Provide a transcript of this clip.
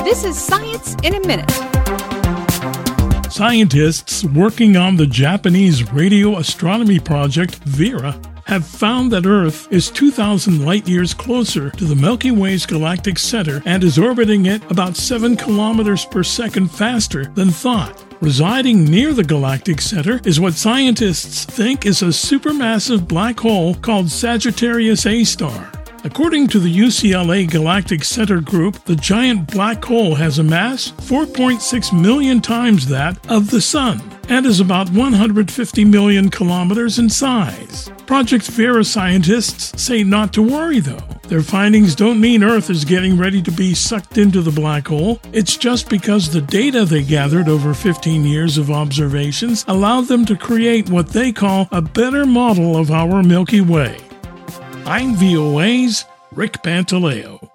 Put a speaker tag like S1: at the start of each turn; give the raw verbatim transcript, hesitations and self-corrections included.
S1: This is Science in a Minute.
S2: Scientists working on the Japanese radio astronomy project VERA have found that Earth is two thousand light-years closer to the Milky Way's galactic center and is orbiting it about seven kilometers per second faster than thought. Residing near the galactic center is what scientists think is a supermassive black hole called Sagittarius A star. According to the U C L A Galactic Center Group, the giant black hole has a mass four point six million times that of the Sun and is about one hundred fifty million kilometers in size. Project VERA scientists say not to worry, though. Their findings don't mean Earth is getting ready to be sucked into the black hole. It's just because the data they gathered over fifteen years of observations allowed them to create what they call a better model of our Milky Way. I'm V O A's Rick Pantaleo.